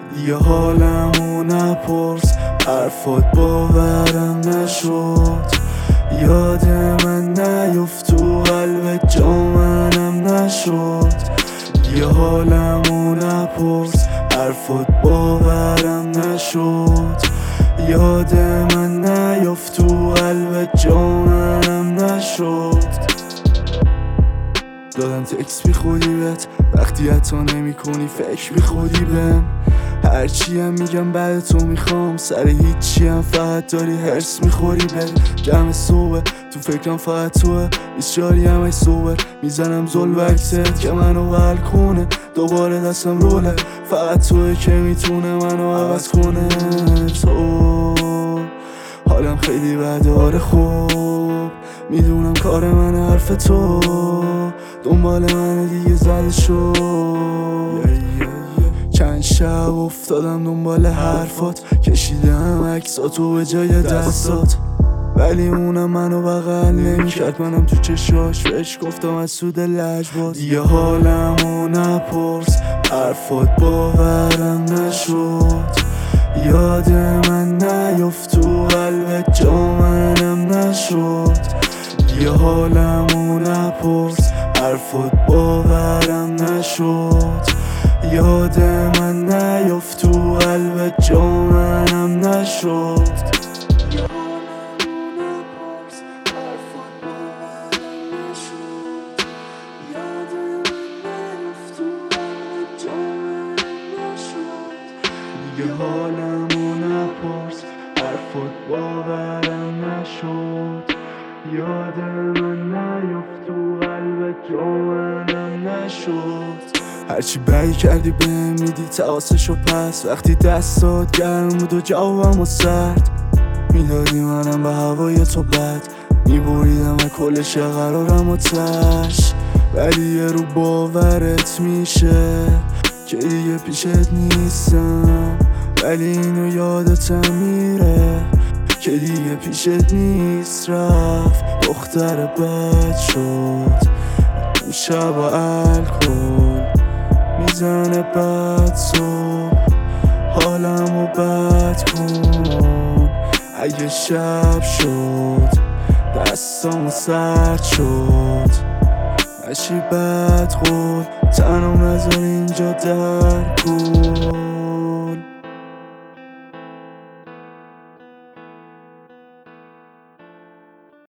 دیگه حالمو نپرس، حرفات باورم نشد. یاد من نیفت، تو قلب جا منم نشد. دیگه حالمو نپرس، حرفات باورم نشد. یاد من نیفت، تو قلب جا منم نشد. دادم تکس بی خودی بهت، وقتی حتی نمی کنی فکر بی خودی بهم. هرچی هم میگم بعد تو میخوام، سر هیچی هم فقط داری هرس میخوری بهم. جمع صبح تو فکرم فقط توه، 24 هم ای صبر میزنم زل و عکست که منو ول کنه. دوباره دستم روله، فقط توه که میتونه منو عوض کنه. تو حالم خیلی بده، آره خوب میدونم کار من حرف تو، دنبال من دیگه زده شد. چند شب افتادم دنبال حرفات، کشیدم عکساتو به جای دستات، ولی اونم منو بغل نمیکرد. منم تو چشاش بهش گفتم از سود لجبات. دیگه حالمو نپرس، حرفات باورم نشد. یاد من نیفت، تو قلب جا منم نشد. دیگه حالمو نپرس، حرفات باورم نشد. یاد من نیفت، تو قلب جا منم نشد. دیگه حالمو نپرس، حرفات باورم نشد. یاد من نیفت، تو قلب جا منم نشد. هرچی بگی کردی بهم میدی تقاسشو پس، وقتی دستات گرم بود و جوابم و سرد میدادی منم به هوای تو بد میبریدم و کلش قرارم و تش. ولی یه رو باورت میشه که دیگه پیشت نیستم، ولی اینو یادتم میره که دیگه پیشت نیست. رفت دختر بد شد، اون شب و الکل میزنه بد صبح، حالمو بد کن. اگه شب شد دستامو سرد شد، نشی بد خود تنم نذار اینجا در کن.